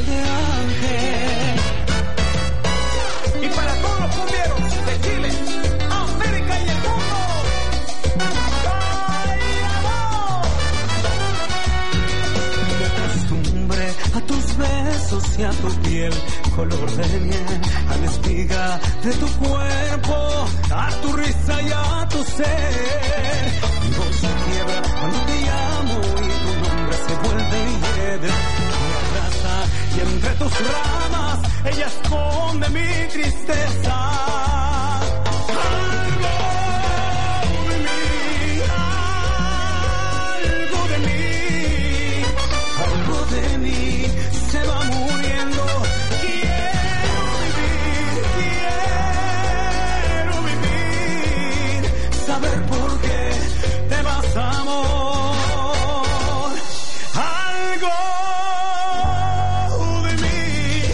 de ángel. Y para todos los cumbieros de Chile, América y el mundo, acostumbre a tus besos y a tu piel, color de miel, a la espiga de tu cuerpo, a tu risa y a tu ser. Mi voz se quiebra cuando te llamo y tu nombre se vuelve hiedra. Me abraza y entre tus ramas ella esconde mi tristeza. Algo de mí se va muriendo. Quiero vivir, saber por qué te vas, amor. Algo de mí,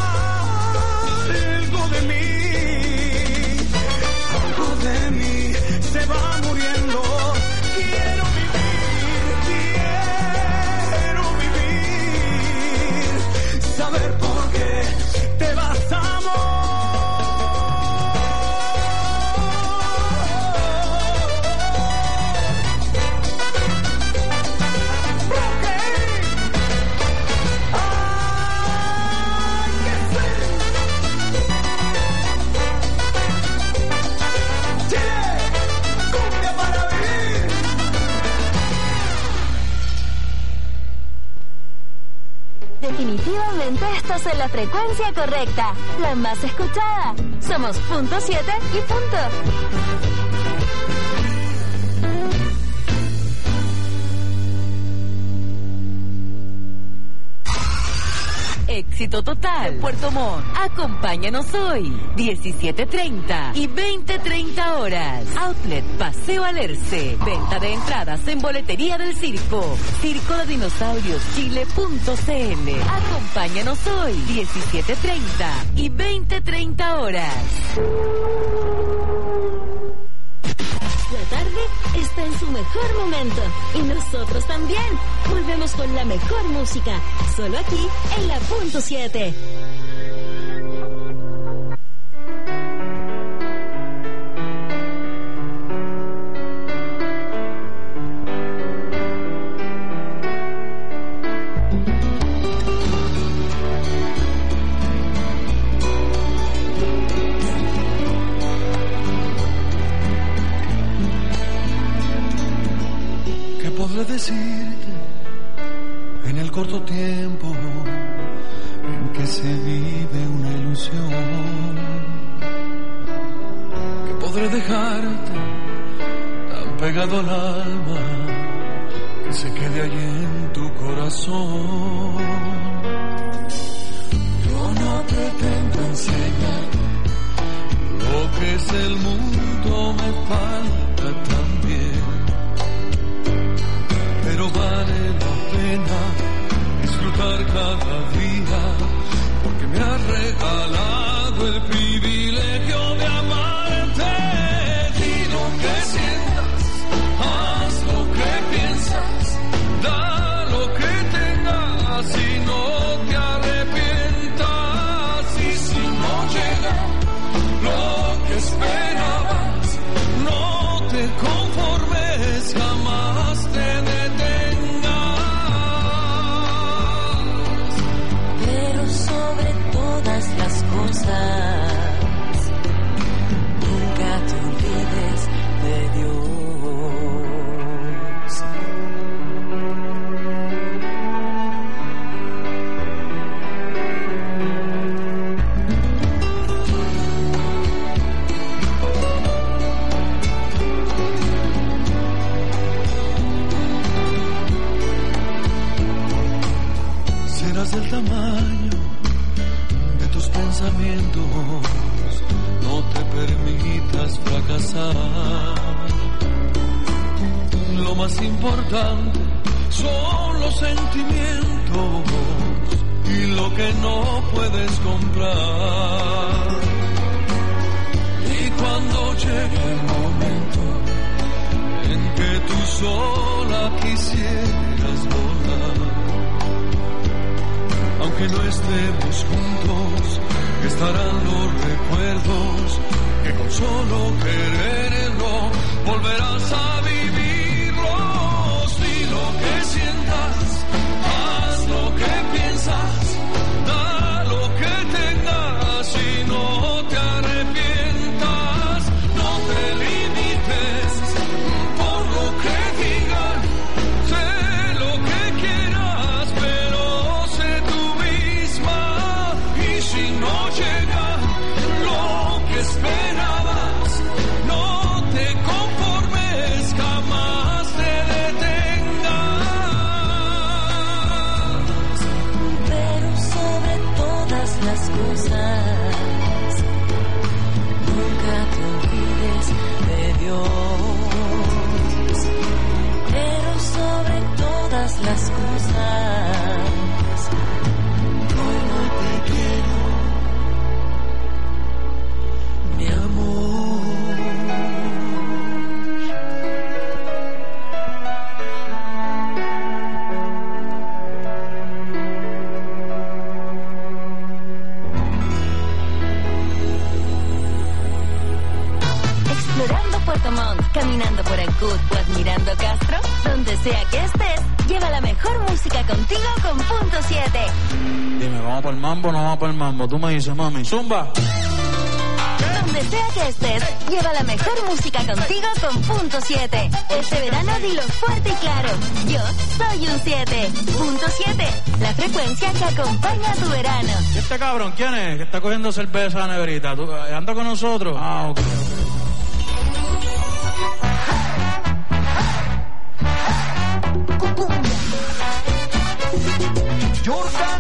algo de mí, algo de mí se va muriendo. Quiero vivir, saber por qué te vas, amor. Definitivamente estás en la frecuencia correcta, la más escuchada. Somos punto 7 y punto. Éxito total. Puerto Montt. Acompáñanos hoy. 17:30 y 20:30 horas. Outlet Paseo Alerce. Venta de entradas en boletería del circo. Circo de Dinosaurios Chile.cl. Acompáñanos hoy. 17:30 y 20:30 horas. La tarde está en su mejor momento y nosotros también. Volvemos con la mejor música, solo aquí en la punto 7. Podré decirte en el corto tiempo en que se vive una ilusión, que podré dejarte tan pegado al alma que se quede allí en tu corazón. Yo no pretendo enseñar lo que es el mundo, me falta también. Pero vale la pena disfrutar cada día, porque me has regalado el privilegio de amarte. Di lo que sientas, haz lo que piensas, da lo que tengas y no te arrepientas. Y si no llega lo que esperabas, no te conformes, jamás te detengas. Pero sobre todas las cosas, nunca te olvides de Dios. Del tamaño de tus pensamientos, no te permitas fracasar. Lo más importante son los sentimientos y lo que no puedes comprar. Y cuando llegue el momento en que tú sola quisieras volar, aunque no estemos juntos, estarán los recuerdos que con solo quererlo volverás a vivirlos. Di lo que sientas, haz lo que piensas, da lo que tengas y no te arrepientas. No te limites por lo que digan, sé lo que quieras, pero sé tú misma. Y si no llega lo que esperabas, no te conformes, jamás te detengas. Pero sobre todas las cosas, nunca te olvides de Dios. Pero sobre todas las cosas, como te quiero, mi amor. Explorando Puerto Montt, caminando por Ancud o admirando Castro, donde sea que estés, lleva la mejor música contigo con Punto 7. Dime, ¿vamos para el mambo o no vamos para el mambo? Tú me dices, mami, zumba. Donde sea que estés, lleva la mejor música contigo con Punto 7. Este verano dilo fuerte y claro, yo soy un 7. Punto 7, la frecuencia que acompaña a tu verano. ¿Y este cabrón quién es? Que está cogiendo cerveza a la neverita. ¿Tú, anda con nosotros? Ah, ok. Jordan.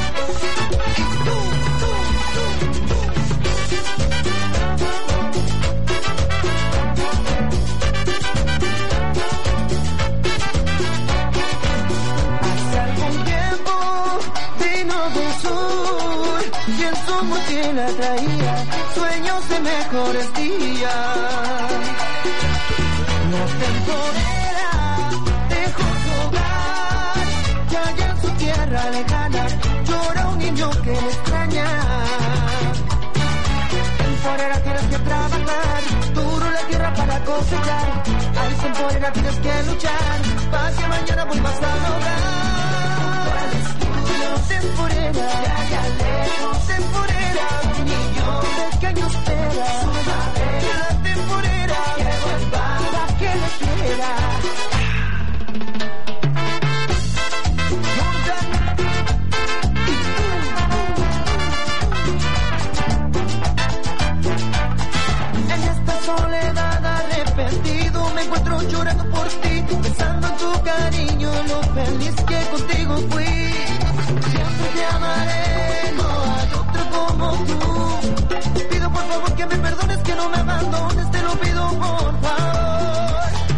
Hace algún tiempo vino del sur y en su mochila traía sueños de mejores días. La temporera dejó su hogar y allá en su tierra lejana llora un niño que le extraña. Temporera tienes que trabajar duro la tierra para cosechar. Ay, temporera tienes que luchar para que mañana vuelvas al hogar. Temporera, ya lejos, temporera, un niño pequeño espera. La temporera, que vuelva para que le quiera. En esta soledad arrepentido me encuentro llorando por ti, pensando en tu cariño, lo feliz que contigo fui. Siempre te amaré, no hay otro como tú. Pido por favor que me perdones, que no me abandones, te lo pido por favor.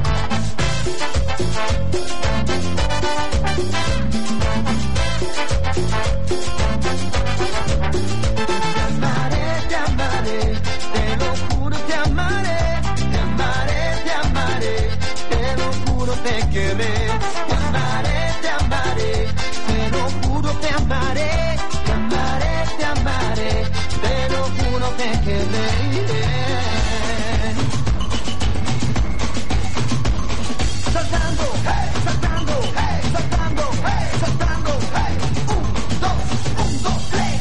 Te amaré, te lo juro, te amaré, te amaré, te amaré, te lo juro, te querré. Te amaré, te amaré, te lo juro, te amaré, te amaré, te amaré, te lo juro, te querré. Saltando, hey, saltando, hey, saltando, hey, saltando, hey. 1, 2, 1, 2, 3.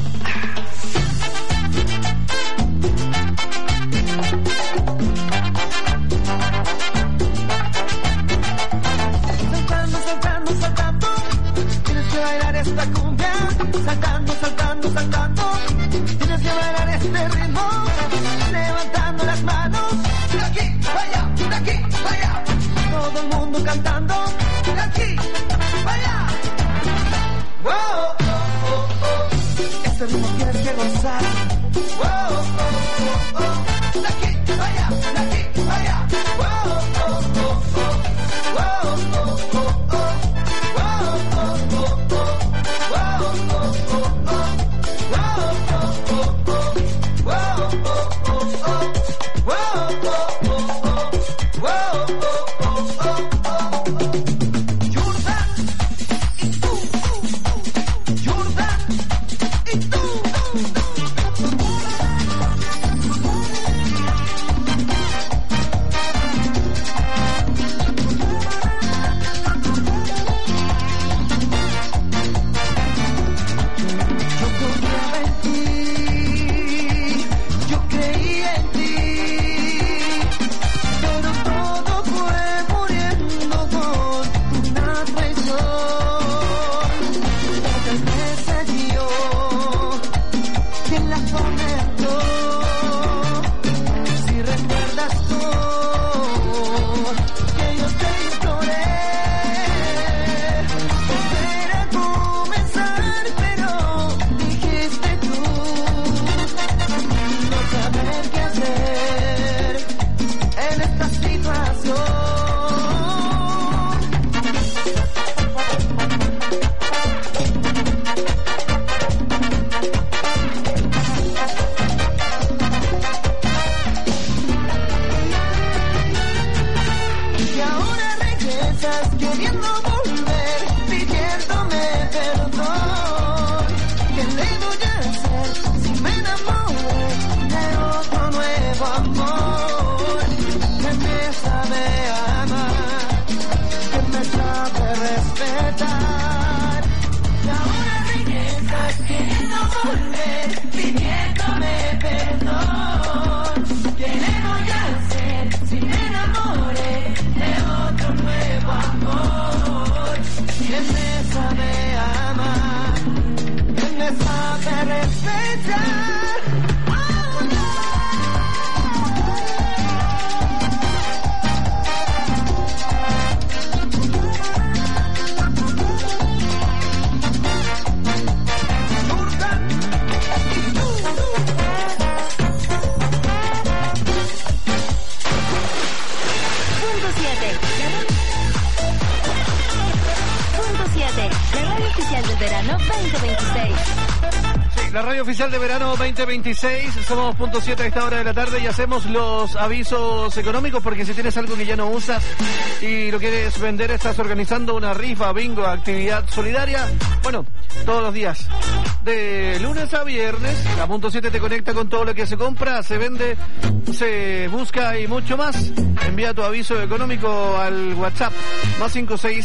Saltando, saltando, saltando, tienes que bailar esta cumbia. Saltando, saltando, saltando, tienes que bailar este ritmo. Levantando las manos, de aquí, vaya, de aquí, vaya. Todo el mundo cantando, de aquí, vaya. Wow, oh, oh, oh. Este ritmo tienes que gozar. Wow, oh, oh, oh. De aquí, vaya, de aquí, vaya. Wow, oh, oh, oh. Wow, oh, oh, oh. Wow, oh, oh, oh. Wow, oh, oh, oh. Wow, oh, oh, oh. Wow. volver pidiéndome perdón. ¿Qué le voy a hacer si me enamoré de otro nuevo amor? ¿Quién me sabe amar? ¿Quién me sabe respetar? Oficial del verano 2026. La radio oficial de verano 2026, somos punto 7 a esta hora de la tarde y hacemos los avisos económicos porque si tienes algo que ya no usas y lo quieres vender, estás organizando una rifa, bingo, actividad solidaria, bueno, todos los días, de lunes a viernes, la punto 7 te conecta con todo lo que se compra, se vende, se busca y mucho más. Envía tu aviso económico al WhatsApp, más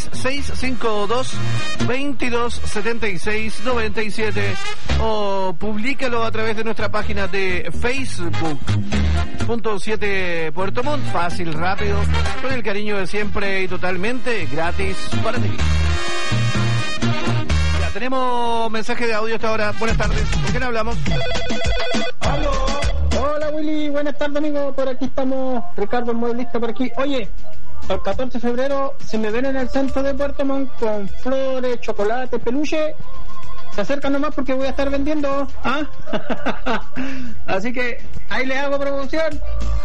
56652227697 o publícalo a través de nuestra página de Facebook. Punto 7 Puerto Montt, fácil, rápido, con el cariño de siempre y totalmente gratis para ti. Ya tenemos mensaje de audio hasta ahora. Buenas tardes, ¿con quién hablamos? ¡Aló! Hola Willy, buenas tardes amigo, por aquí estamos, Ricardo el modelista por aquí. Oye, el 14 de febrero se me ven en el centro de Puerto Montt con flores, chocolate, peluche. Se acercan nomás porque voy a estar vendiendo, ¿ah? Así que ahí les hago promoción.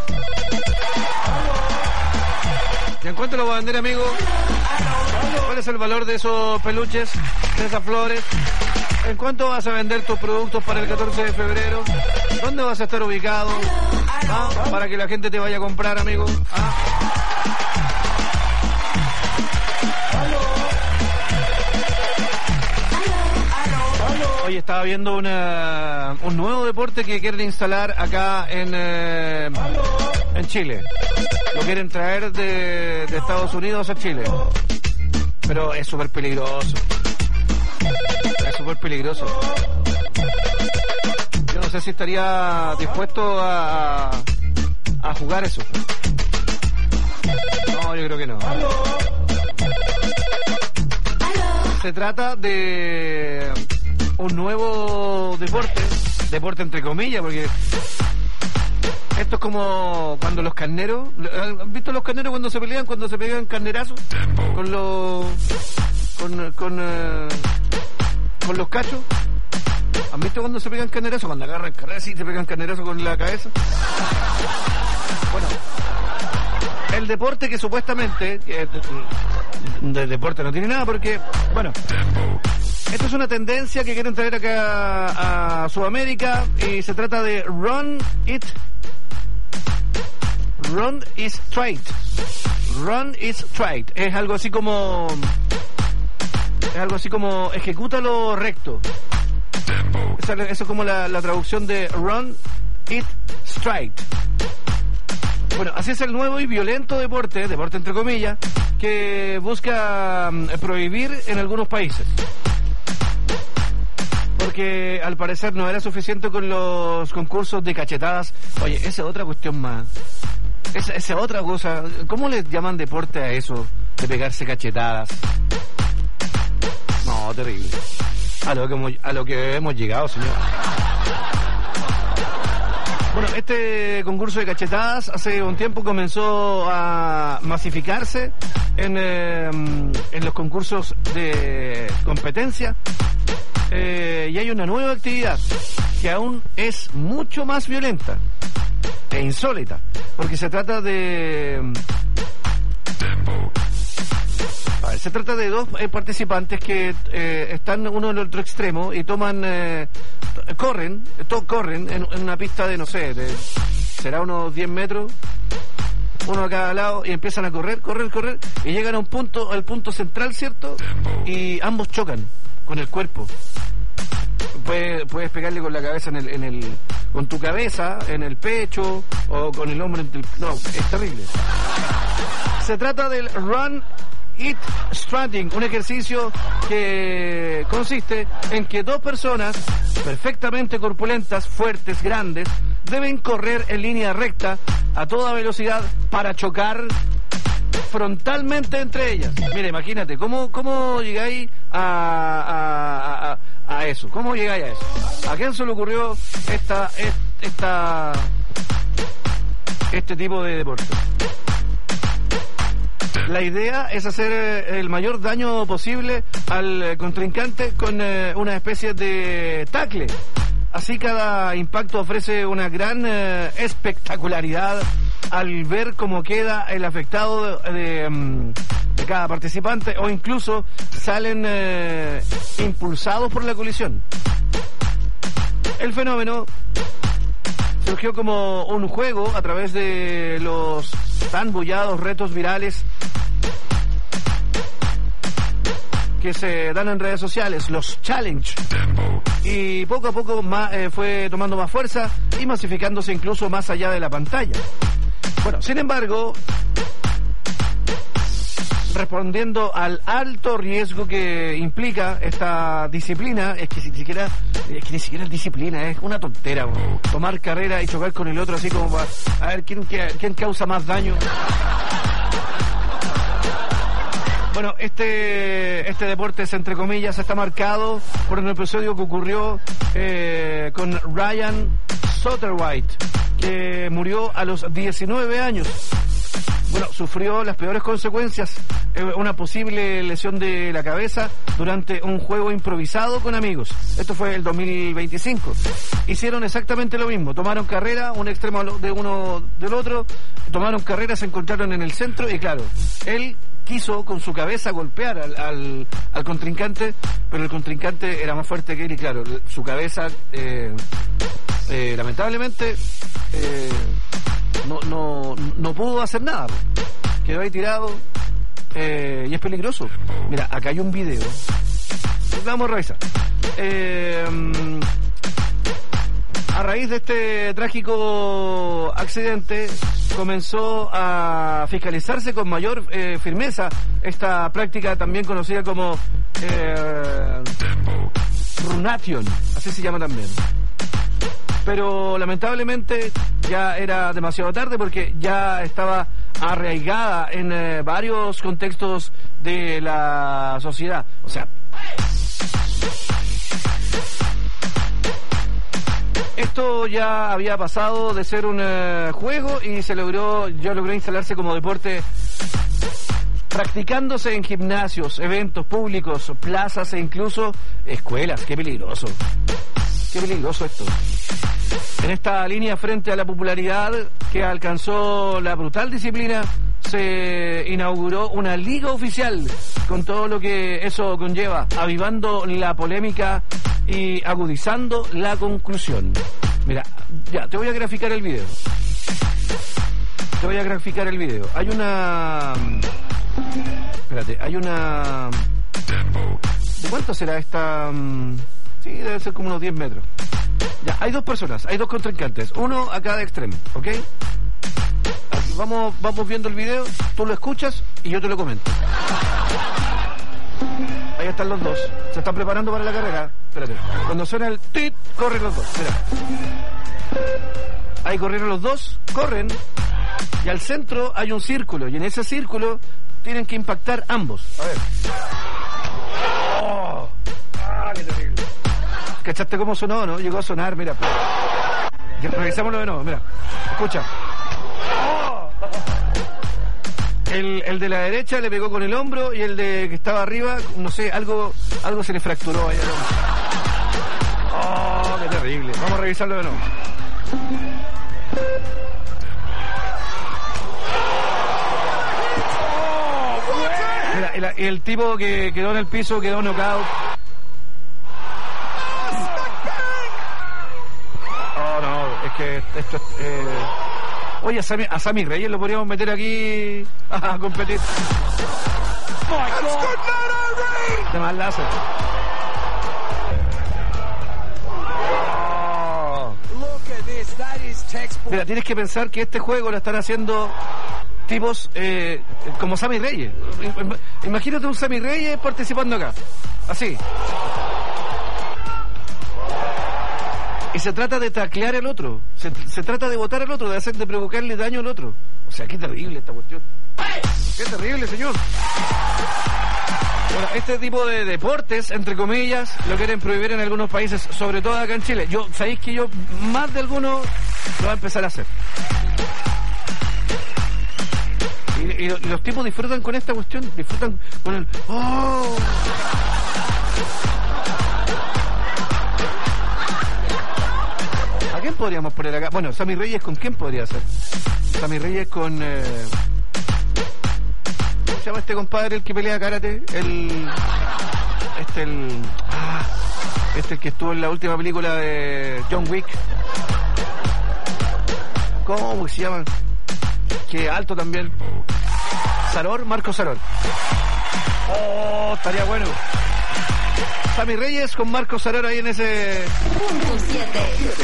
¿Y en cuánto lo va a vender, amigo? ¿Cuál es el valor de esos peluches, de esas flores? ¿En cuánto vas a vender tus productos para el 14 de febrero? ¿Dónde vas a estar ubicado? ¿Ah? Para que la gente te vaya a comprar, amigo. ¿Ah? Hoy estaba viendo un nuevo deporte que quieren instalar acá en Chile. Lo quieren traer de Estados Unidos a Chile. Pero es súper peligroso. Es súper peligroso. Yo no sé si estaría dispuesto a jugar eso. No, yo creo que no. Se trata de un nuevo deporte entre comillas, porque esto es como cuando los carneros, ¿han visto los carneros cuando se pelean carnerazos con los los cachos? ¿Han visto cuando se pegan carnerazos? Cuando agarran carnerazos y se pegan carnerazos con la cabeza. Bueno, el deporte que supuestamente de deporte no tiene nada porque, bueno, esto es una tendencia que quieren traer acá a Sudamérica y se trata de Run It Straight. Run It Straight. Es algo así como ejecútalo recto. Eso es como la traducción de Run It Straight. Bueno, así es el nuevo y violento deporte entre comillas, que busca prohibir en algunos países. Porque al parecer no era suficiente con los concursos de cachetadas. Oye, esa es otra cuestión más. Esa es otra cosa. ¿Cómo le llaman deporte a eso? De pegarse cachetadas. No, terrible. A lo que hemos llegado, señor. Bueno, este concurso de cachetadas hace un tiempo comenzó a masificarse en los concursos de competencia. Y hay una nueva actividad que aún es mucho más violenta e insólita, porque se trata de dos participantes que están uno en el otro extremo y corren en una pista de, no sé, será unos 10 metros, uno a cada lado, y empiezan a correr, y llegan a al punto central, ¿cierto? Y ambos chocan con el cuerpo. Puedes pegarle con la cabeza con tu cabeza en el pecho o con el hombro no, es terrible. Se trata del Run Eat Stranding, un ejercicio que consiste en que dos personas perfectamente corpulentas, fuertes, grandes, deben correr en línea recta a toda velocidad para chocar frontalmente entre ellas. Mira, imagínate, ¿cómo llegáis a eso? ¿Cómo llegáis a eso? ¿A quién se le ocurrió este tipo de deporte? La idea es hacer el mayor daño posible al contrincante con una especie de tackle. Así cada impacto ofrece una gran espectacularidad al ver cómo queda el afectado de cada participante, o incluso salen impulsados por la colisión. El fenómeno surgió como un juego a través de los tan bullados retos virales que se dan en redes sociales, los challenge, y poco a poco fue tomando más fuerza y masificándose incluso más allá de la pantalla. Bueno, sin embargo, respondiendo al alto riesgo que implica esta disciplina, es que ni siquiera es disciplina, es una tontera, bro. Tomar carrera y chocar con el otro así como para a ver quién causa más daño. Bueno, este deporte, entre comillas, está marcado por un episodio que ocurrió con Ryan Sotherwhite, que murió a los 19 años. Bueno, sufrió las peores consecuencias, una posible lesión de la cabeza durante un juego improvisado con amigos. Esto fue el 2025. Hicieron exactamente lo mismo, tomaron carrera, un extremo de uno del otro, tomaron carrera, se encontraron en el centro y claro, él quiso con su cabeza golpear al contrincante, pero el contrincante era más fuerte que él y claro, su cabeza lamentablemente no pudo hacer nada, quedó ahí tirado y es peligroso. Mira, acá hay un video, vamos a revisar. A raíz de este trágico accidente comenzó a fiscalizarse con mayor firmeza esta práctica también conocida como runation, así se llama también. Pero lamentablemente ya era demasiado tarde porque ya estaba arraigada en varios contextos de la sociedad. O sea, esto ya había pasado de ser un juego y logró instalarse como deporte, practicándose en gimnasios, eventos públicos, plazas e incluso escuelas. Qué peligroso esto. En esta línea, frente a la popularidad que alcanzó la brutal disciplina, se inauguró una liga oficial con todo lo que eso conlleva, avivando la polémica y agudizando la conclusión. Mira, ya, te voy a graficar el video. Hay una... Espérate, ¿de cuánto será esta...? Sí, debe ser como unos 10 metros. Ya, hay dos personas, hay dos contrincantes, uno a cada extremo, ¿ok? Vamos viendo el video, tú lo escuchas y yo te lo comento. Ahí están los dos, se están preparando para la carrera. Espérate, cuando suena el tit, corren los dos, mira. Ahí corrieron los dos, corren, y al centro hay un círculo, y en ese círculo tienen que impactar ambos. A ver. ¡Oh! ¡Ah, qué terrible! ¿Cachaste cómo sonó, no? Llegó a sonar, mira. Revisámoslo de nuevo, mira. Escucha. ¡Oh! El de la derecha le pegó con el hombro y el de que estaba arriba, no sé, algo se le fracturó ahí al hombro. ¡Oh, qué terrible! Vamos a revisarlo de nuevo. Mira, el tipo que quedó en el piso quedó knockout. Oh, no, es que esto es... Oye, a Sammy Reyes lo podríamos meter aquí a competir. De más láser. Oh. Mira, tienes que pensar que este juego lo están haciendo tipos como Sammy Reyes. Imagínate un Sammy Reyes participando acá, así. Y se trata de taclear al otro, se trata de botar al otro, de provocarle daño al otro. O sea, qué terrible esta cuestión. Qué terrible, señor. Bueno, este tipo de deportes, entre comillas, lo quieren prohibir en algunos países, sobre todo acá en Chile. Sabéis que más de algunos lo va a empezar a hacer. Y los tipos disfrutan con esta cuestión, disfrutan con el... ¡Oh! ¿A quién podríamos poner acá? Bueno, Sammy Reyes, ¿con quién podría ser? Sammy Reyes con... ¿Cómo se llama este compadre, el que pelea karate? El que estuvo en la última película de John Wick. ¿Cómo se llama? Que alto también. Marco Saror. Oh, estaría bueno. Sammy Reyes con Marco Saror ahí en ese... Punto 7.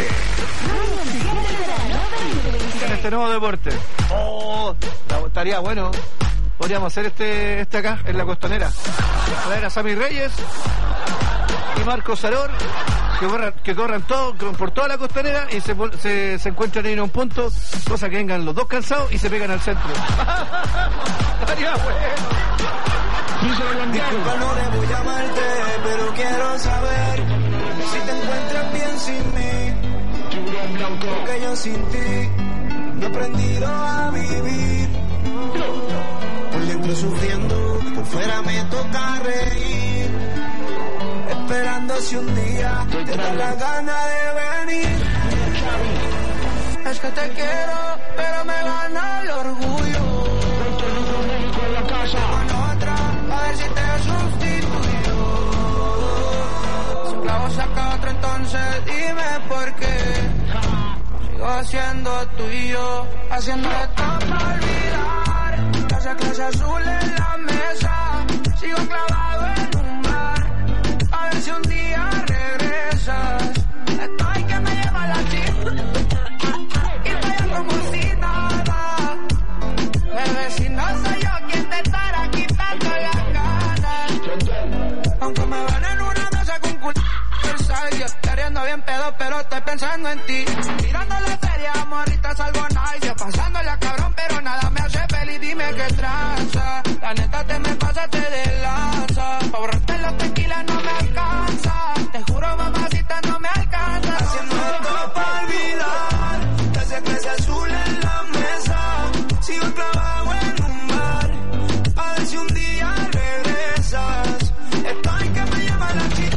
En este nuevo deporte. Oh, estaría bueno. Podríamos hacer este acá, en la Costanera. Traer a Sammy Reyes y Marco Saror, que corran todo, por toda la Costanera y se encuentran ahí en un punto, cosa que vengan los dos cansados y se pegan al centro. Estaría bueno. Disculpa, no debo llamarte, pero quiero saber si te encuentras bien sin mí. Porque yo sin ti no he aprendido a vivir. Por dentro sufriendo, por fuera me toca reír. Esperando si un día te da la gana de venir. Es que te quiero, pero me gana el orgullo. Con otra, a ver si te sustituyo. Si un clavo saca otro, entonces dime por qué. Sigo siendo tuyo, haciendo esto para olvidar. Esa clase azul en la mesa, sigo clavado en un bar. A ver si un día regresas. Estoy que me lleva la chica y estoy como si nada. Bebé, si no soy yo quien te estará quitando la gana. Aunque me van en una mesa con culo yo queriendo bien pedo, pero estoy pensando en ti. Mirando la serie, morrita, salvo nice. Pasándola cabrón, pero nada me hace feliz. Dime qué tranza. La neta te me pasaste de lanza. Pa' borrarte los tequilas no me alcanza. Te juro, mamacita, no me alcanza. Haciendo esto pa' olvidar. Esa clase azul en la mesa. Sigo clavado en un bar. A ver si un día regresas. Estoy que me llama la chica.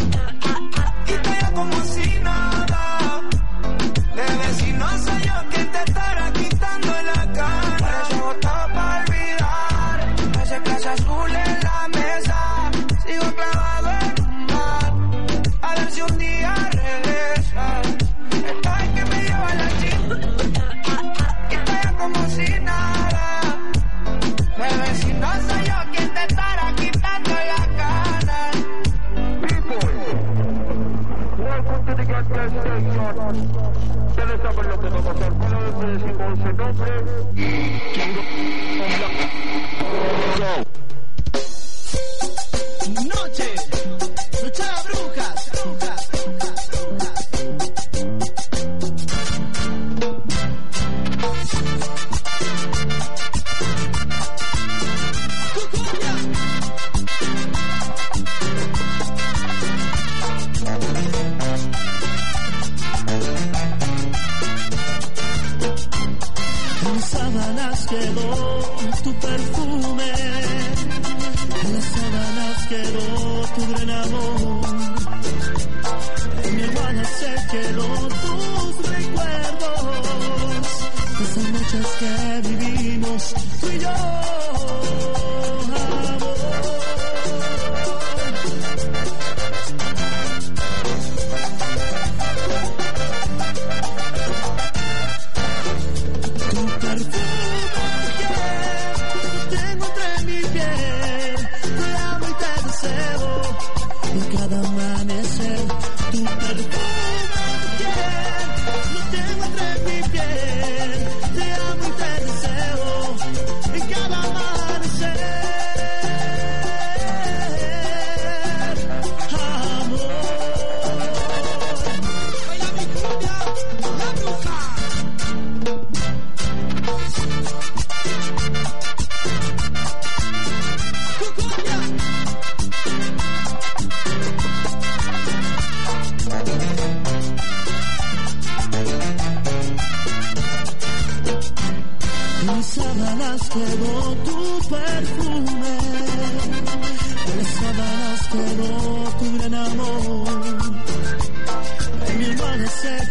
Como si nada. Bebé, si no soy yo quien te estará quitando la cara. Por eso voto para olvidar. Esa clase azul en la mesa. Sigo clavado en un bar. A ver si un día regresas. Estoy que me lleva la chica. Y estoy como si nada. Bebé, si no soy yo quien te estará quitando la cara. Ustedes saben lo que va a pasar. Una vez me decimos el nombre Noche a brujas. Quedó tu perfume, en las sábanas quedó tu gran amor, en mi almohada se quedó tus recuerdos, esas noches que vivimos tú y yo, amor. Tu perfume cada amanecer, tu perfume lo tengo entre mi piel, te amo y te deseo,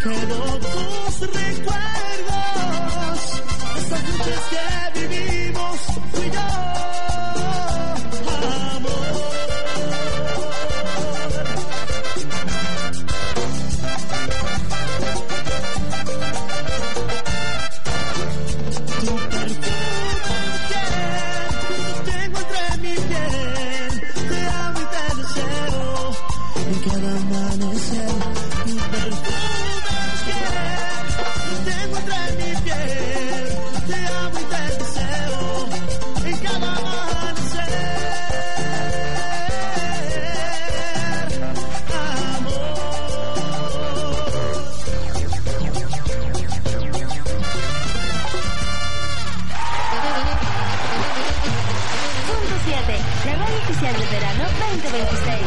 quedó tus recuerdos, esas noches que vivimos tú y yo, amor. Tu perfume tengo entre mi piel, te amo y te deseo en cada amanecer. Tu perfume tengo entre mi piel, te amo y te deseo en cada amanecer, amor. Punto 7, la radio oficial del verano 2026.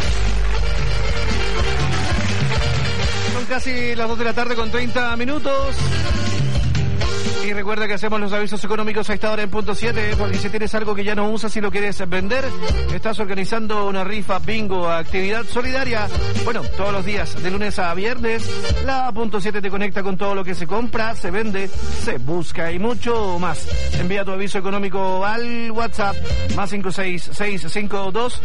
Son casi las 2 de la tarde con 30 minutos. Y recuerda que hacemos los avisos económicos a esta hora en punto 7, porque si tienes algo que ya no usas y lo quieres vender, estás organizando una rifa, bingo, actividad solidaria. Bueno, todos los días, de lunes a viernes, la punto 7 te conecta con todo lo que se compra, se vende, se busca y mucho más. Envía tu aviso económico al WhatsApp más 56652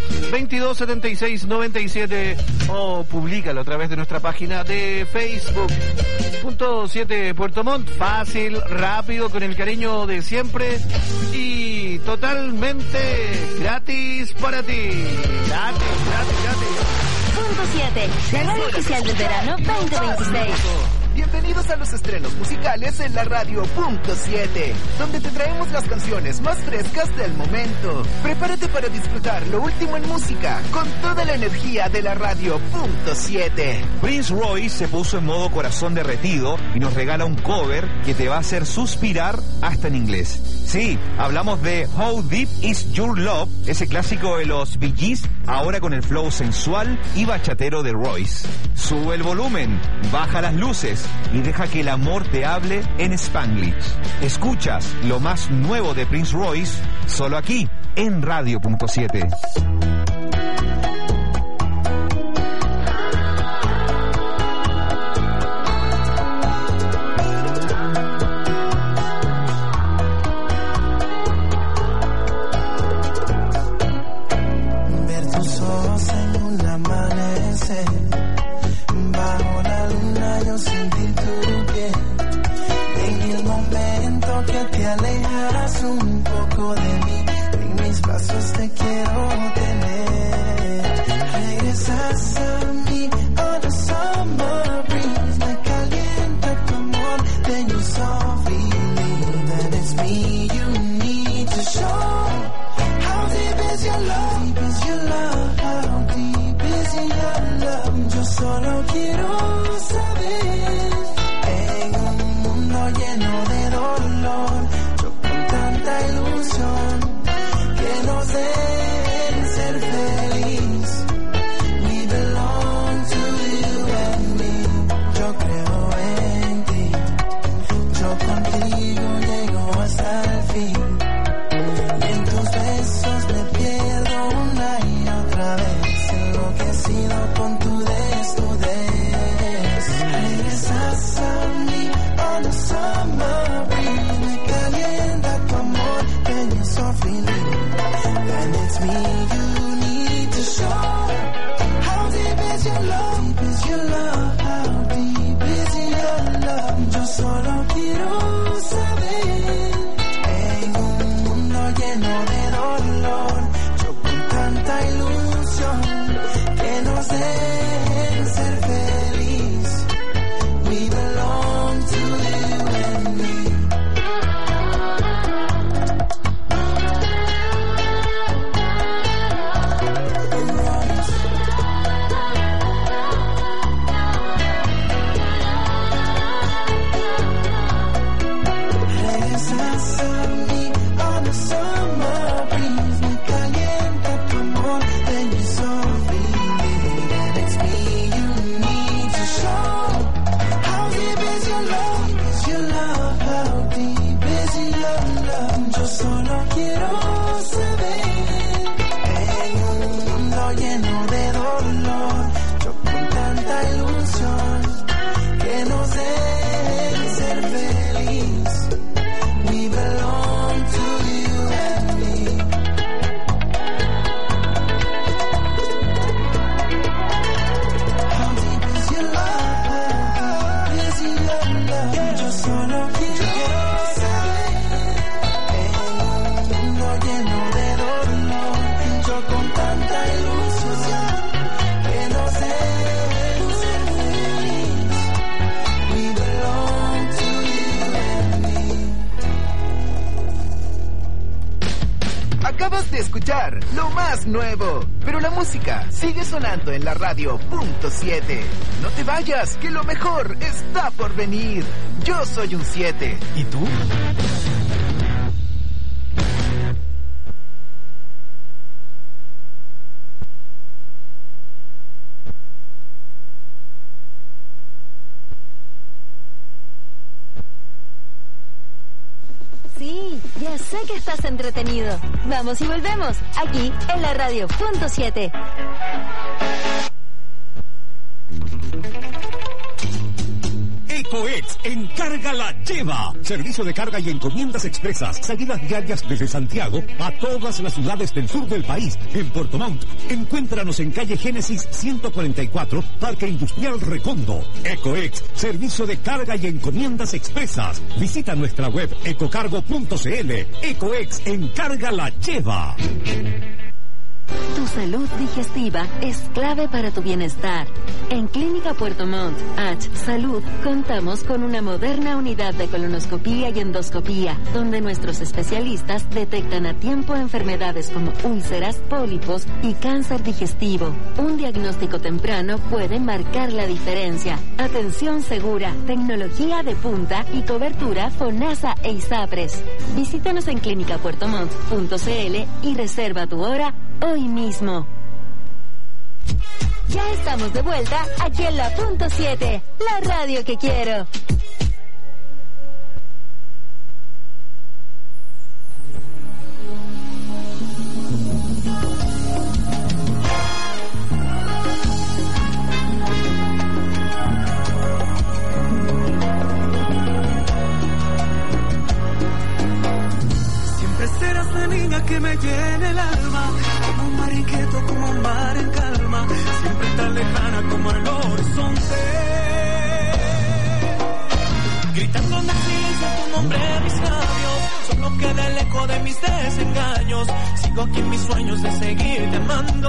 227697 o públicalo a través de nuestra página de Facebook. Punto 7 Puerto Montt, fácil, rápido, con el cariño de siempre y totalmente gratis para ti. Gratis. Punto 7, la radio oficial del verano 2026. Bienvenidos a los estrenos musicales en la radio Punto 7, donde te traemos las canciones más frescas del momento. Prepárate para disfrutar lo último en música con toda la energía de la radio Punto 7. Prince Royce se puso en modo corazón derretido y nos regala un cover que te va a hacer suspirar hasta en inglés. Sí, hablamos de How Deep Is Your Love, ese clásico de los Bee Gees, ahora con el flow sensual y bachatero de Royce. Sube el volumen, baja las luces y deja que el amor te hable en Spanglish. Escuchas lo más nuevo de Prince Royce, solo aquí, en Radio Punto 7. Ver tus ojos en un amanecer, bajo la luna yo sentir tu piel, en el momento que te alejas un poco de mí, en mis brazos te quiero tener, regresas a mí, oh the summer breeze, me calienta tu amor, then you softly leave, and it's me you need to show, how deep is your love, deep is your love, how deep is your love, yo solo quiero saber, en un mundo lleno de dolor, yo con tanta ilusión, que nos den ser feliz, we belong to you and me, yo creo en ti, yo contigo llego hasta el fin, y en tus besos me pierdo una y otra vez, enloquecido con tu desnudez, regresas a mí, on the summer breeze, me calienta tu amor, then you softly leave, and it's me you need to show, how deep is your love, deep is your love, how deep is your love, yo solo quiero saber, en un mundo lleno de dolor, yo con tanta ilusión, que nos den ser feliz, we belong to you and me. Regresas a mí, on the summer breeze, me calienta tu amor, then you softly leave, and it's me you need to show, how deep is your love, how deep is your love, yo solo quiero saber, en un mundo lleno de dolor, yo con tanta ilusión, que nos dé de escuchar lo más nuevo. Pero la música sigue sonando en la radio .7. No te vayas, que lo mejor está por venir. Yo soy un 7. ¿Y tú? Sí, ya sé que estás entretenido. Vamos y volvemos, aquí en la radio .7. EcoEx Encarga la lleva. Servicio de carga y encomiendas expresas. Salidas diarias desde Santiago a todas las ciudades del sur del país. En Puerto Montt. Encuéntranos en calle Génesis 144, Parque Industrial Recondo. EcoEx, servicio de carga y encomiendas expresas. Visita nuestra web ecocargo.cl. EcoEx Encarga la lleva. Tu salud digestiva es clave para tu bienestar. En Clínica Puerto Montt, H Salud, contamos con una moderna unidad de colonoscopía y endoscopía, donde nuestros especialistas detectan a tiempo enfermedades como úlceras, pólipos y cáncer digestivo. Un diagnóstico temprano puede marcar la diferencia. Atención segura, tecnología de punta y cobertura FONASA e ISAPRES. Visítanos en clinicapuertomont.cl y reserva tu hora hoy mismo. Ya estamos de vuelta aquí en la .7, la radio que quiero. Siempre serás la niña que me llene el alma, como un mar inquieto, como un mar en calma, siempre tan lejana como el horizonte. Gritando en el silencio tu nombre en mis labios, solo queda el eco de mis desengaños. Sigo aquí en mis sueños de seguirte amando.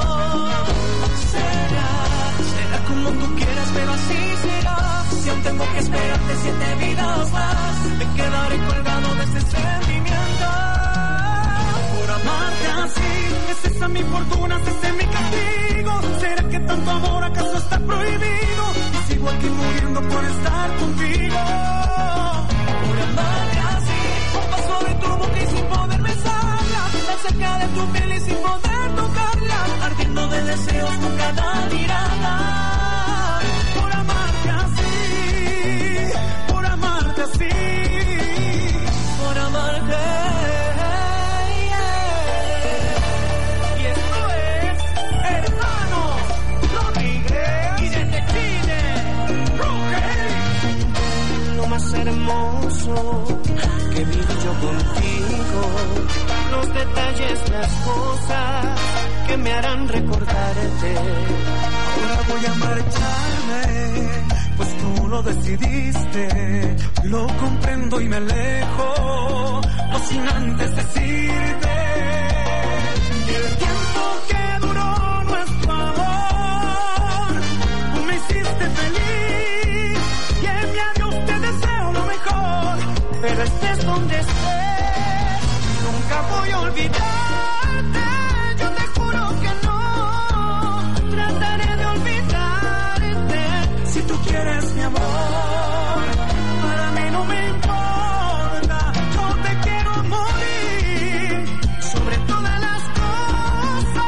Será como tú quieras, pero así será. Si aún tengo que esperarte 7 vidas más, me quedaré colgado de ese sentimiento. Por amarte así, es esa mi fortuna, es ese mi castigo. ¿Será que tanto amor acaso está prohibido? Y sigo aquí muriendo por estar contigo. Por amarte así, un paso de tu boca y sin poder besarla, tan cerca de tu piel y sin poder tocarla, ardiendo de deseos con cada mirada. Por amarte así, por amarte así, por amarte. Y esto es Hermano Rodríguez y desde Chile, Roque. Lo más hermoso que vivo yo contigo, los detalles, las cosas que me harán recordarte. Ahora voy a marcharme, pues tú lo decidiste. Lo comprendo y me alejo, no sin antes decirte que el tiempo que duró nuestro amor, tú me hiciste feliz y en mi adiós te deseo lo mejor. Pero estés donde estés, nunca voy a olvidarte. Yo te juro que no trataré de olvidarte. Si tú quieres mi amor, para mí no me importa. Yo te quiero morir sobre todas las cosas.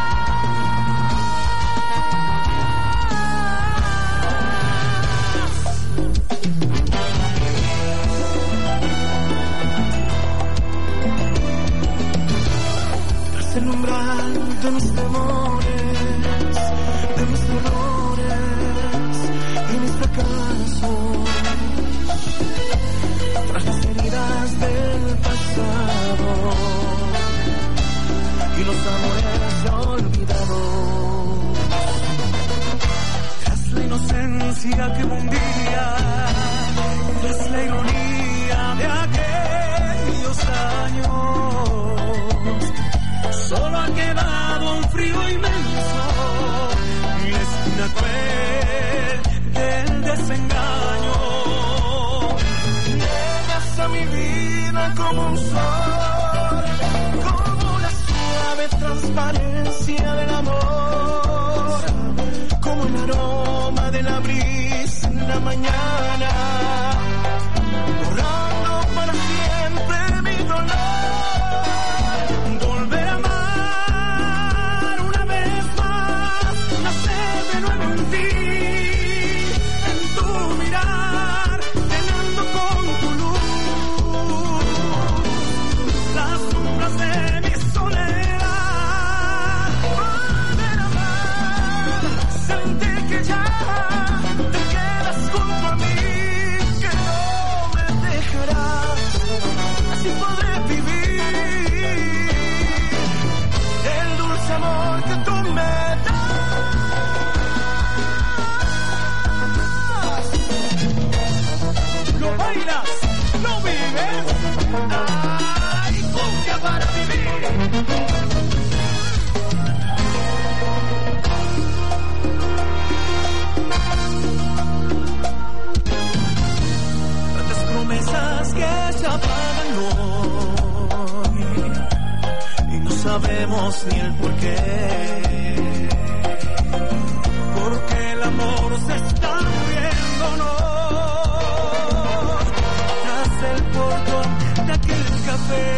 Tras el umbral de mis temores, de mis errores y mis fracasos, tras las heridas del pasado y los amores ya olvidados, tras la inocencia que un día, tras la ironía de aquellos años, solo ha quedado un frío inmenso y la espina cruel del desengaño. Llegas a mi vida como un sol, como la transparencia del amor, como el aroma de la brisa en la mañana, borrando para siempre mi dolor. Volver a amar una vez más, nacer de nuevo en ti, en tu mirar, llenando con tu luz las sombras de mi soledad. Volver a amar, sentir que ya te quedas junto a mí, que no me dejarás, así podré vivir el dulce amor que tú me das. Lo bailas, lo vives, ay, cumbia para vivir. Tantas promesas que se apagan hoy y no sabemos ni el porqué, porque el amor se está muriéndonos tras el portón de aquel café.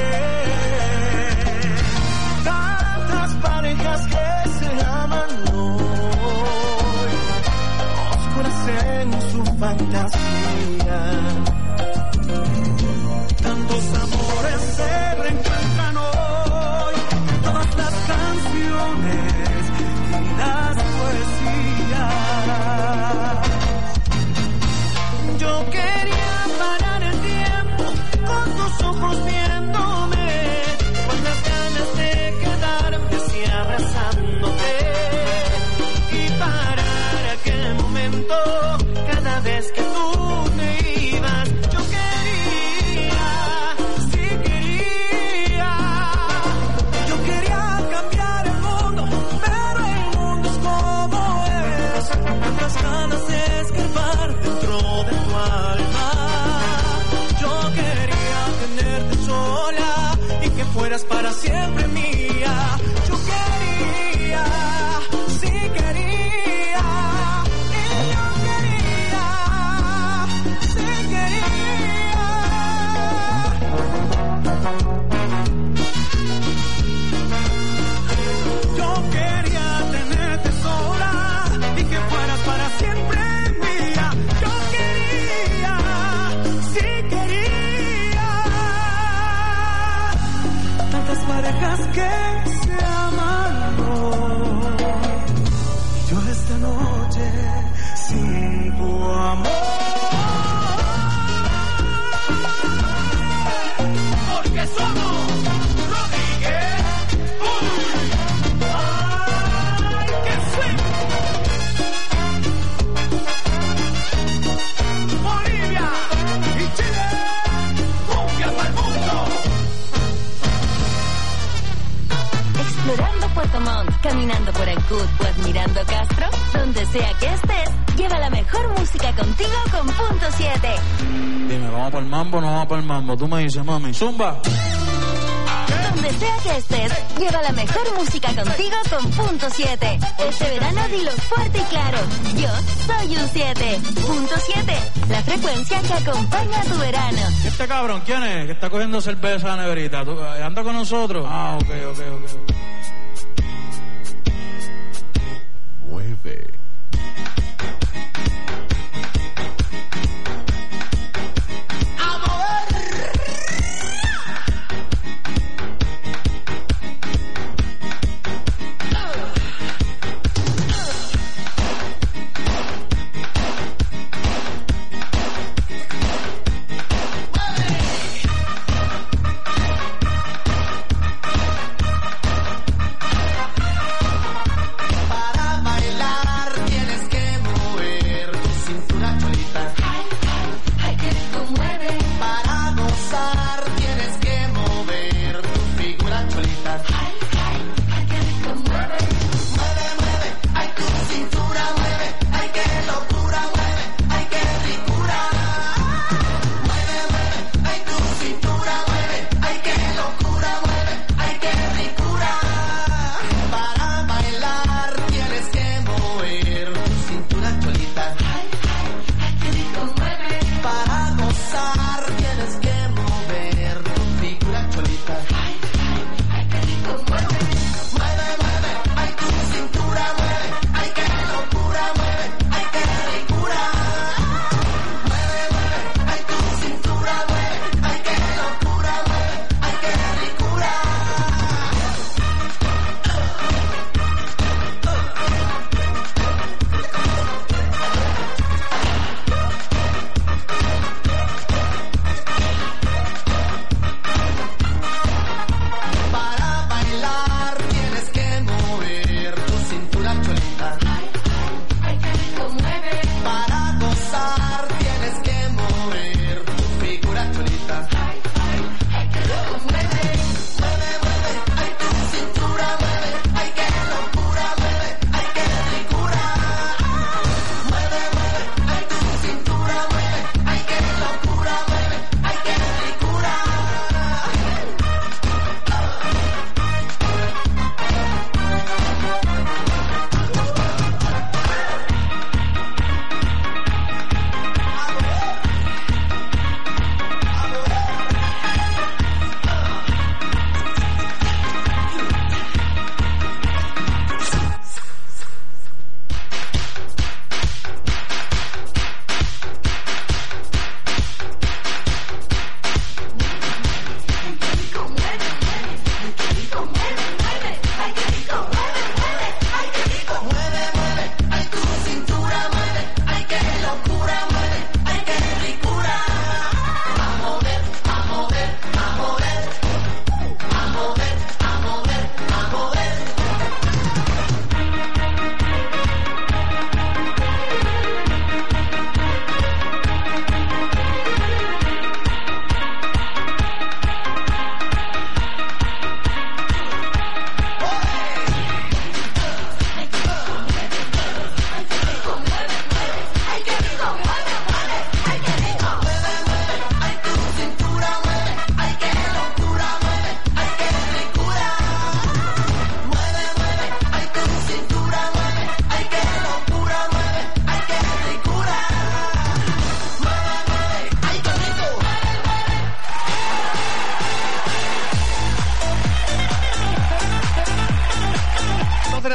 Tantas parejas que se aman hoy, oscurecen su fantasía. Tantos amores se reencuentran hoy, todas las canciones y las poesías. Yo quería parar el tiempo con tus ojos viéndome, con las ganas de quedarme así abrazándote y parar aquel momento cada vez que tú te ibas. Yo quería, sí quería, yo quería cambiar el mundo, pero el mundo es como es. Tantas ganas de escarbar dentro de tu alma. Yo quería tenerte sola y que fueras para siempre mía. Yo quería, sí quería, y yo quería, sí quería. Yo quería tenerte sola y que fueras para siempre mía. Yo quería, sí quería. Tantas parejas que se aman hoy, yo esta noche sin tu amor. Porque somos Rodríguez. ¡Ay, qué sueño! Bolivia y Chile, cumbia para el mundo. Explorando Puerto Montt, caminando por Ancud o admirando Castro, donde sea que estés, lleva la mejor música contigo con Punto 7. Dime, ¿vamos para el mambo o no vamos para el mambo? Tú me dices, mami, zumba. Donde sea que estés, lleva la mejor música contigo con Punto 7. Este verano dilo fuerte y claro. Yo soy un 7. Punto 7, la frecuencia que acompaña tu verano. ¿Y este cabrón quién es? Que está cogiendo cerveza a la neverita. ¿Anda con nosotros? Ah, ok. Mueve.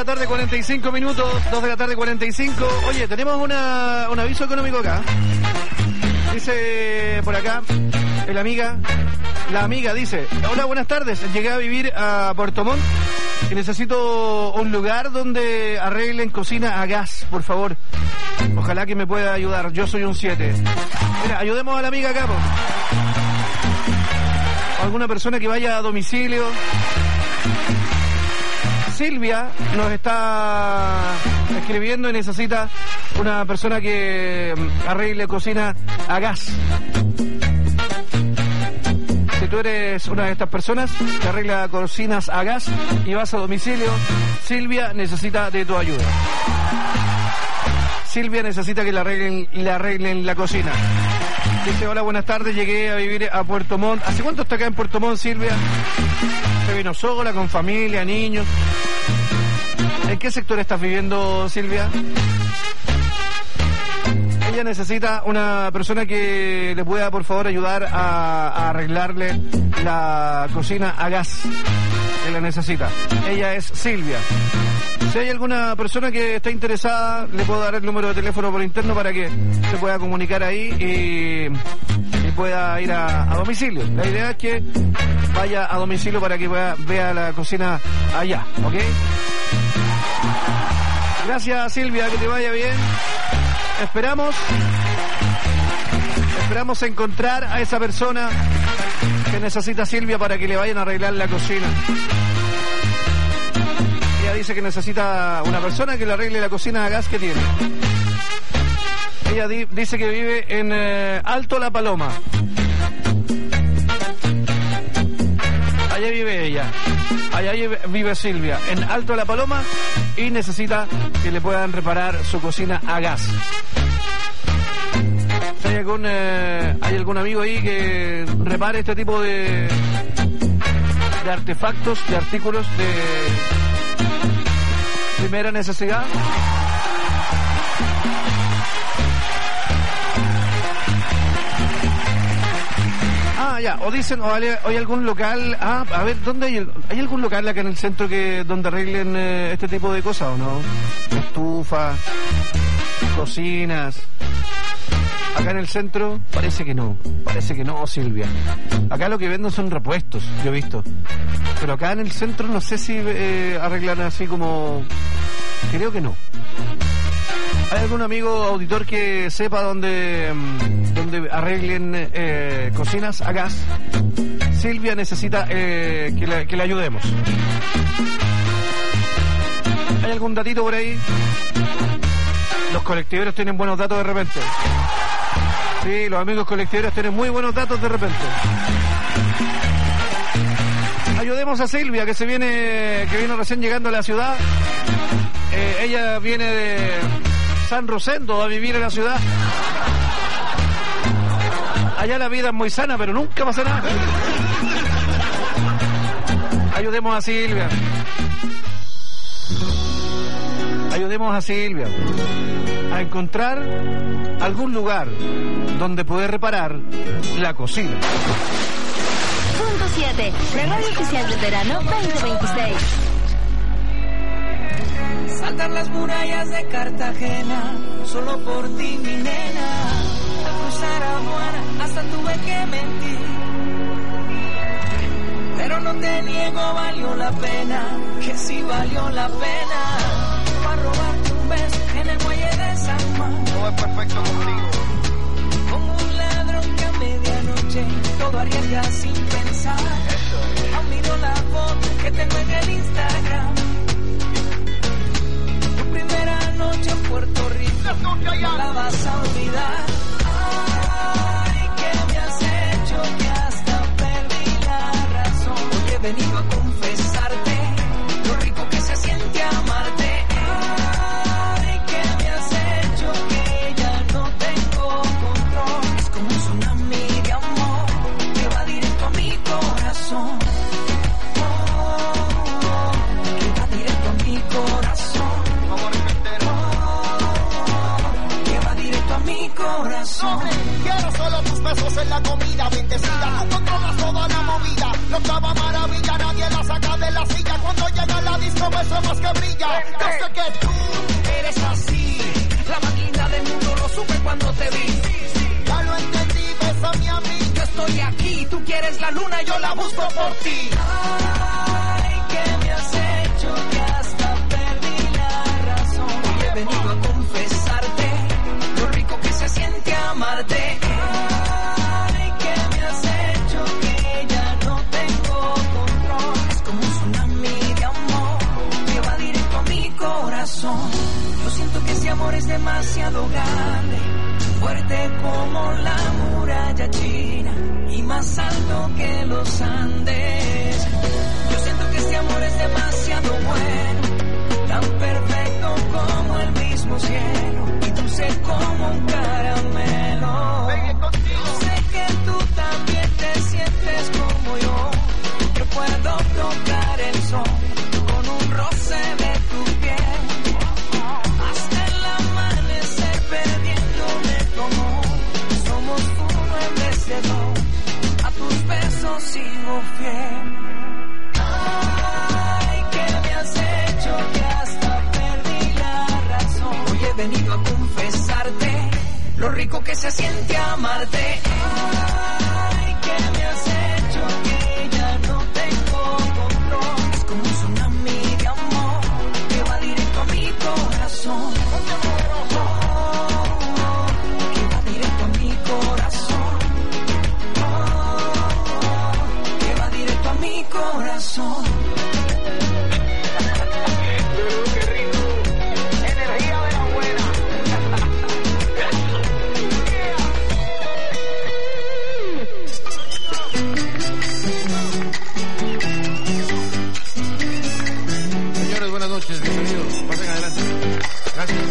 la tarde, 45 minutos. 2 de la tarde, 45. Oye, tenemos un aviso económico acá. Dice por acá, la amiga dice: hola, buenas tardes. Llegué a vivir a Puerto Montt y necesito un lugar donde arreglen cocina a gas, por favor. Ojalá que me pueda ayudar. Yo soy un 7. Mira, ayudemos a la amiga acá, po. Alguna persona que vaya a domicilio. Silvia nos está escribiendo y necesita una persona que arregle cocina a gas. Si tú eres una de estas personas que arregla cocinas a gas y vas a domicilio, Silvia necesita de tu ayuda. Silvia necesita que le arreglen la cocina. Dice: hola, buenas tardes, llegué a vivir a Puerto Montt. ¿Hace cuánto está acá en Puerto Montt, Silvia? ¿Se vino sola, con familia, niños? ¿En qué sector estás viviendo, Silvia? Ella necesita una persona que le pueda, por favor, ayudar a arreglarle la cocina a gas. Que la necesita. Ella es Silvia. Si hay alguna persona que está interesada, le puedo dar el número de teléfono por interno para que se pueda comunicar ahí y pueda ir a domicilio. La idea es que vaya a domicilio para que vea la cocina allá, ¿ok? Gracias, Silvia, que te vaya bien. Esperamos encontrar a esa persona que necesita Silvia para que le vayan a arreglar la cocina. Ella dice que necesita una persona que le arregle la cocina a gas que tiene. Ella dice que vive en Alto La Paloma. Allá vive ella. Allá vive Silvia, en Alto La Paloma, y necesita que le puedan reparar su cocina a gas. Si hay algún amigo ahí que repare este tipo de artefactos, de artículos de primera necesidad. Ya, o dicen, o hay algún local, a ver, ¿dónde hay algún local acá en el centro donde arreglen este tipo de cosas o no? Estufa, cocinas. Acá en el centro parece que no, Silvia. Acá lo que venden son repuestos, yo he visto. Pero acá en el centro no sé si arreglan así como... Creo que no. ¿Hay algún amigo auditor que sepa dónde arreglen cocinas a gas? Silvia necesita que le ayudemos. ¿Hay algún datito por ahí? Los colectiveros tienen buenos datos de repente. Sí, los amigos colectiveros tienen muy buenos datos de repente. Ayudemos a Silvia, que viene recién llegando a la ciudad. Ella viene de San Rosendo a vivir en la ciudad. Allá la vida es muy sana, pero nunca pasa nada. Ayudemos a Silvia. Ayudemos a Silvia a encontrar algún lugar donde poder reparar la cocina. Punto 7, la radio oficial del verano 2026. Saltar las murallas de Cartagena, solo por ti, mi nena. Al cruzar Aguara, hasta tuve que mentir. Pero no te niego, valió la pena, que sí valió la pena. Para robarte un beso en el muelle de San Juan. Todo es perfecto contigo. Como un ladrón que a medianoche todo arriesga sin pensar. Aún miro la foto que tengo en el Instagram. Tu primera noche en Puerto Rico, no la vas a olvidar. Ay, ¿qué me has hecho? Que hasta perdí la razón. Hoy he venido a confesarte lo rico que se siente amarte. Ay, ¿qué me has hecho? Que ya no tengo corazón. Quiero solo tus besos en la comida bendecida. Tú controlas toda la movida. Lo octava maravilla, nadie la saca de la silla. Cuando llega la disco, beso más que brilla. Yo sé que tú eres así, la más linda del mundo, lo supe cuando te vi. Ya lo entendí, bésame a mí. Yo estoy aquí, tú quieres la luna, yo la busco por ti. Ay, ¿qué me has hecho? Que hasta perdí la razón. Hoy he venido a confesarte lo rico que se siente amarte. Ay, ¿qué me has hecho? Que ya no tengo control. Es como un tsunami de amor que va directo a mi corazón. Yo siento que ese amor es demasiado grande, fuerte como la muralla china y más alto que los Andes. Yo siento que este amor es demasiado bueno, tan perfecto como el mismo cielo y dulce como un caramelo. Sé que tú también te sientes como yo, que puedo tocar el sol con un roce de tu piel, hasta el amanecer perdiéndome como somos uno en vez de dos. A tus besos sigo fiel. Ay, ¿qué me has hecho? Que hasta perdí la razón. Hoy he venido a confesarte lo rico que se siente amarte. Ay, ¿qué me has hecho? Que ya no tengo control. Es como un tsunami de amor que va directo a mi corazón. Que va directo a mi corazón. Que va directo a mi corazón. Qué rico. Energía de la buena. Señores, buenas noches, bienvenidos. Pasen adelante. Gracias.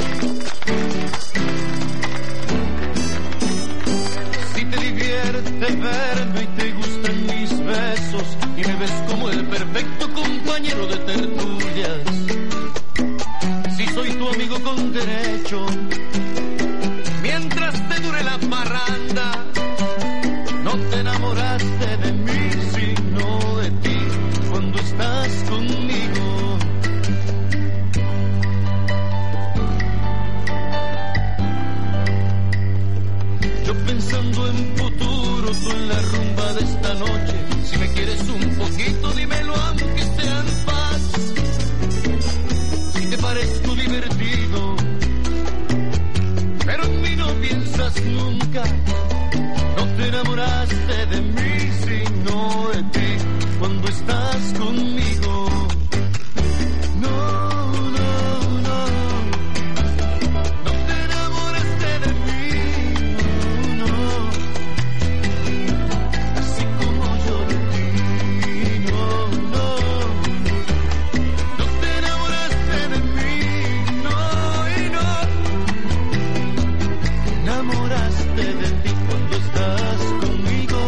Si te divierte verme y te gustan mis besos y me ves como el perfecto compañero de tertulias, si soy tu amigo con derecho, mientras te dure la parranda, no te enamoraste de mí sino de ti cuando estás conmigo. Yo pensando en futuro, tú en la rumba de esta noche. Si me quieres un poquito, dímelo aunque sea en paz. Si te parezco divertido, pero en mí no piensas nunca. No te enamoraste de mí, sino de ti cuando estás conmigo. No, no, no. No te enamoraste de mí, no, no. Así como yo de ti, no, no. No te enamoraste de mí, no, y no. Te enamoraste de ti cuando estás conmigo.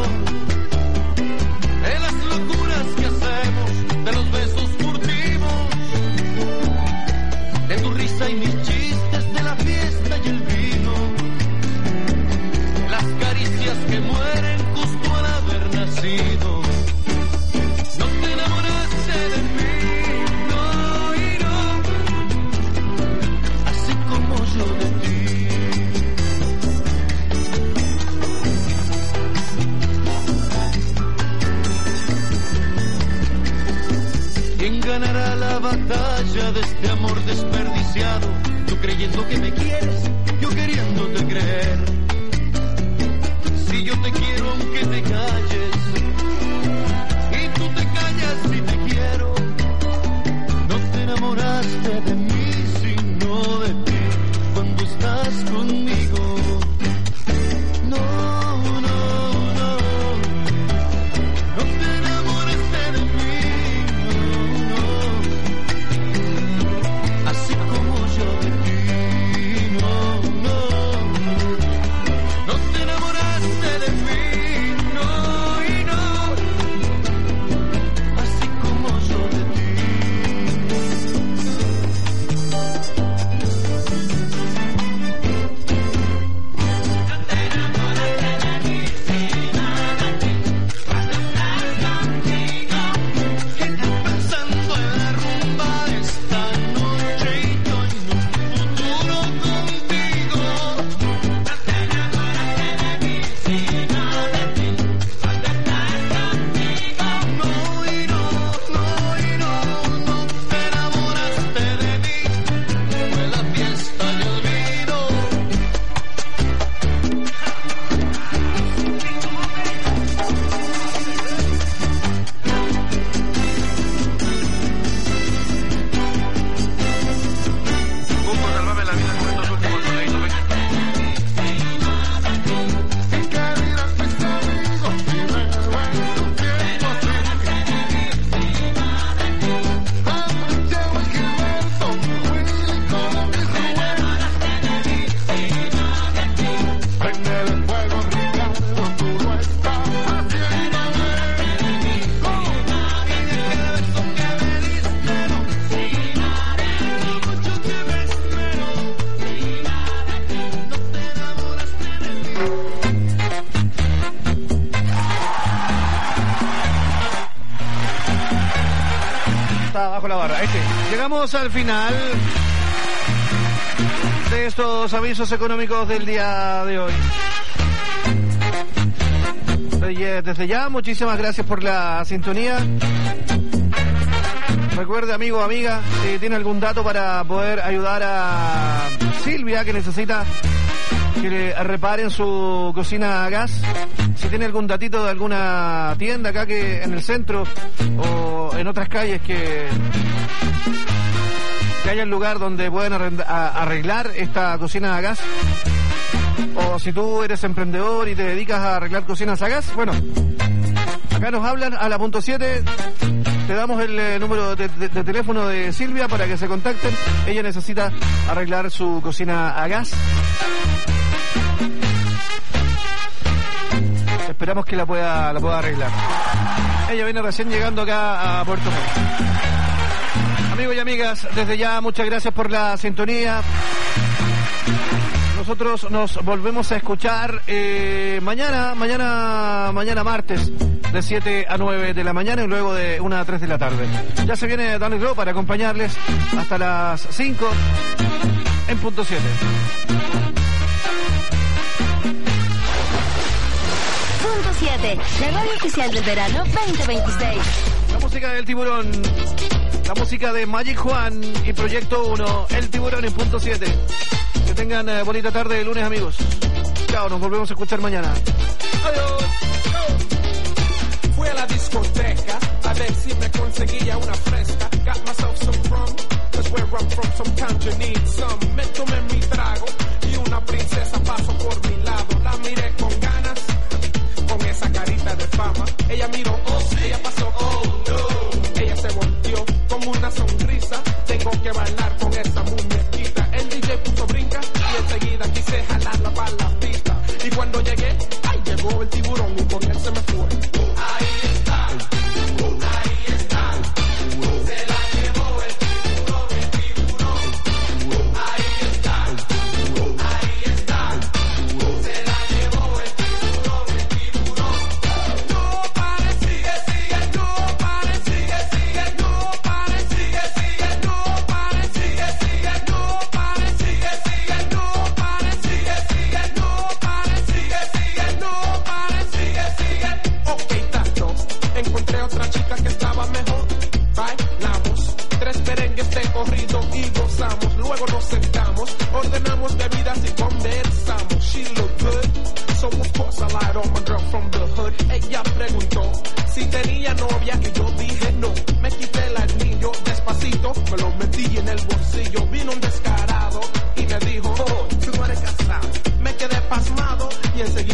De las locuras que hacemos, de los besos furtivos, de tu risa y mis chistes, de la fiesta y el vino, de las caricias que mueren justo al haber nacido. No te enamoraste de mí, no, y no, así como yo de ti. ¿Quién ganará la batalla de este amor desperdiciado? Tú creyendo que me quieres, yo queriéndote creer. Si yo te quiero aunque te calles, y tú te callas si te quiero. No te enamoraste de mí, sino de ti cuando estás conmigo. No, no, no. No te enamoraste de mí, no, no. Así como yo de ti, no, no. No te enamoraste de mí, no, y no. Así como yo de ti. bajo la barra. Llegamos al final de estos avisos económicos del día de hoy. Desde ya, muchísimas gracias por la sintonía. Recuerde, amigo o amiga, si tiene algún dato para poder ayudar a Silvia, que necesita que le reparen su cocina a gas. Si tiene algún datito de alguna tienda acá que en el centro o en otras calles que haya un lugar donde puedan arreglar esta cocina a gas. O si tú eres emprendedor y te dedicas a arreglar cocinas a gas, bueno, acá nos hablan a la .7, te damos el número de teléfono de Silvia para que se contacten. Ella necesita arreglar su cocina a gas. Esperamos que la pueda arreglar. Ella viene recién llegando acá a Puerto Montt. Amigos y amigas, desde ya muchas gracias por la sintonía. Nosotros nos volvemos a escuchar mañana martes, de 7 a 9 de la mañana y luego de 1 a 3 de la tarde. Ya se viene Dani Glow para acompañarles hasta las 5 en punto 7. Punto 7, la radio oficial del verano 2026. La música del Tiburón, la música de Magic Juan y Proyecto 1, El Tiburón en punto 7. Que tengan bonita tarde de lunes, amigos. Chao, nos volvemos a escuchar mañana. Adiós. Fui a la discoteca a ver si me conseguía una fresca. Got myself some rum, that's where I'm from. Sometimes you need some. Me tomé mi trago y una princesa pasó por mi lado. La miré con ganas, con esa carita de fama. Ella miró, oh sí, ella pasó, oh no. Ella se volteó como una sonrisa. Tengo que bailar con esa muñequita. El DJ puso brinca y enseguida quise jalarla para la pista. Y cuando llegué, ay, llegó el tiburón y con él se me fue. Ahí está, ahí está. Se la llevó el tiburón, el tiburón. Ahí está, ahí está. Se la llevó el tiburón, el tiburón. No pare, sigue, sigue, no pare, sigue, sigue, no pare, sigue, sigue, no pare, sigue, sigue, no pare, sigue, sigue, no pare, sigue, sigue, no pare, sigue, sigue, no pare, sigue, sigue. Ok, tato, encontré otra chica que estaba mejor. Bailamos 3 merengues de corrido y gozamos. Luego nos sentamos, ordenamos bebidas y conversamos. She looked good, so of course I lied on my girl from the hood. Ella preguntó si tenía novia y yo dije no. Me quité el anillo despacito, me lo metí en el bolsillo. Vino un descarado